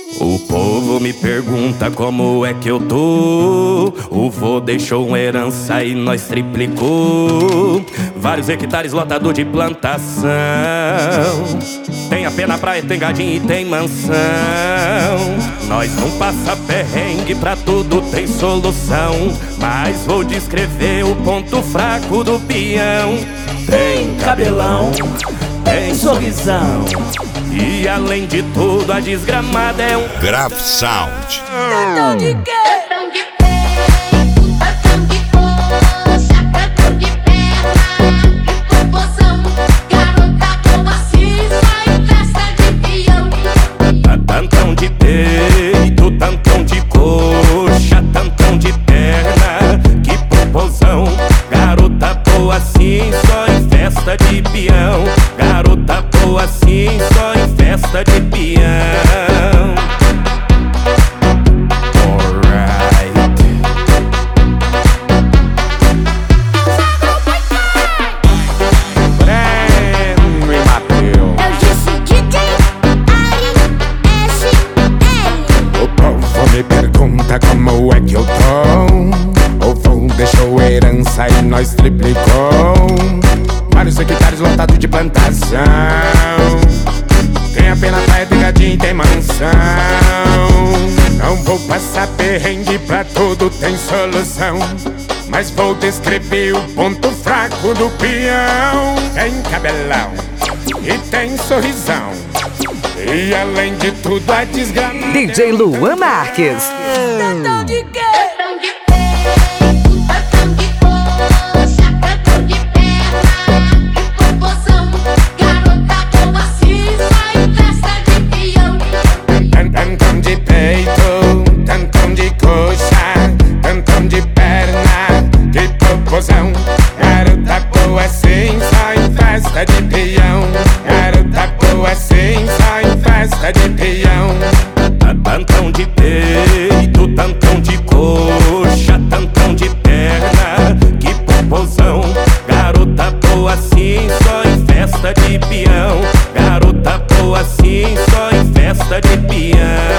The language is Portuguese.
O povo me pergunta como é que eu tô. O vô deixou uma herança e nós triplicou. Vários hectares lotado de plantação. Tem AP na praia, tem gadinho e tem mansão. Nós não passa perrengue, pra tudo tem solução. Mas vou descrever o ponto fraco do peão. Tem cabelão, tem sorrisão, e além de tudo a desgramada é um Grave Sound. Tatão de quê? Tatão de peito, tatão de coxa, tatão de perna e popozão. Garota boa assim, só em festa de peão. tantão de peito, tantão de coxa, tantão de perna, que popozão. Garota boa assim, só em festa de peão. Garota boa assim, só em festa de peão. Me pergunta como é que eu tô. O vô deixou herança e nós triplicou. Vários hectares lotados de plantação. Tem AP na praia, tem gadinho e tem mansão. Não vou passar perrengue, pra tudo tem solução. Mas vou descrever o ponto fraco do peão. Tem cabelão e tem sorrisão, e além de tudo a desgrama. DJ Luan Marques. Tatão de quê? Tatão de peito, tatão de coxa, tatão de perna e popozão. Garota boa assim, só em festa de peão. Tantão de peito, tantão de coxa, tantão de perna, que popozão. Garota boa assim, só em festa de peão. Garota boa assim, só em festa de peão. Tantão de peito, tantão de coxa, tantão de perna, que popozão. Garota boa assim, só em festa de peão. Garota boa assim, só em festa de peão.